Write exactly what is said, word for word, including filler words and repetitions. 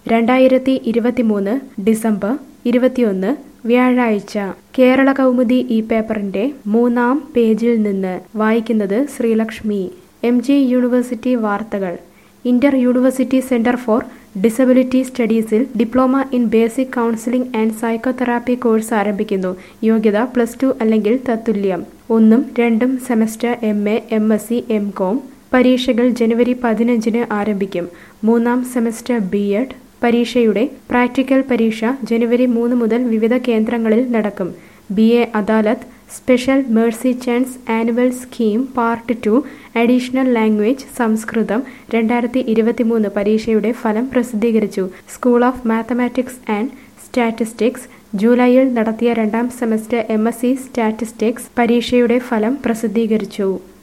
രണ്ടായിരത്തി ഇരുപത്തിമൂന്ന് ഡിസംബർ ഇരുപത്തിയൊന്ന് വ്യാഴാഴ്ച കേരള കൗമുദി ഈ പേപ്പറിന്റെ മൂന്നാം പേജിൽ നിന്ന് വായിക്കുന്നത് ശ്രീലക്ഷ്മി. എം ജി യൂണിവേഴ്സിറ്റി വാർത്തകൾ. Inter university centre for disability സ്റ്റഡീസിൽ diploma in basic counselling and psychotherapy course ആരംഭിക്കുന്നു. യോഗ്യത പ്ലസ് ടു അല്ലെങ്കിൽ തത്തുല്യം. ഒന്നും രണ്ടും semester M A, M S C, M com. പരീക്ഷകൾ ജനുവരി പതിനഞ്ചിന് ആരംഭിക്കും. മൂന്നാം സെമസ്റ്റർ ബി എഡ് പരീക്ഷയുടെ പ്രാക്ടിക്കൽ പരീക്ഷ ജനുവരി മൂന്ന് മുതൽ വിവിധ കേന്ദ്രങ്ങളിൽ നടക്കും. B A adalat, special mercy chance annual scheme part two, additional language Samskritham രണ്ടായിരത്തി ഇരുപത്തിമൂന്ന് പരീക്ഷയുടെ ഫലം പ്രസിദ്ധീകരിച്ചു. School of mathematics and statistics ജൂലൈയിൽ നടത്തിയ രണ്ടാം semester M S C statistics പരീക്ഷയുടെ ഫലം പ്രസിദ്ധീകരിച്ചു.